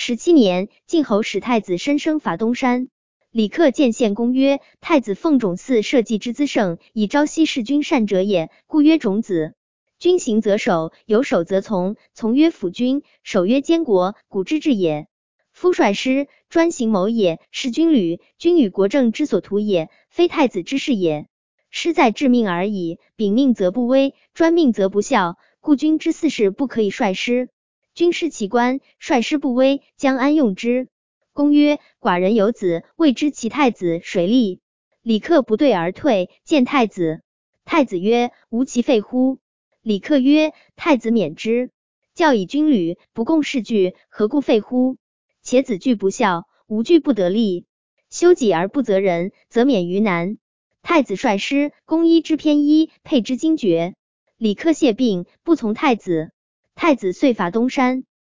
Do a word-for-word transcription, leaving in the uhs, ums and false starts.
十七年，晋侯使太子申生伐东山。李克见献公曰：太子奉种嗣社稷之资盛，以朝夕事君善者也，故曰种子。君行则守，有守则从，从曰辅君，守曰监国，古之治也。夫率师，专行谋也，是军旅，君与国政之所图也，非太子之事也。师在致命而已，秉命则不威，专命则不效，故君之四事不可以率师。君失其官，率师不威，将安用之？公曰：寡人有子，未知其太子谁立？李克不对而退，见太子。太子曰：无其废乎？李克曰：太子免之。教以军旅，不共事据，何故废乎？且子惧不效，无惧不得利。修己而不责人，则免于难。太子率师，公衣之偏衣，佩之精绝。李克谢病，不从太子。太子遂伐东山。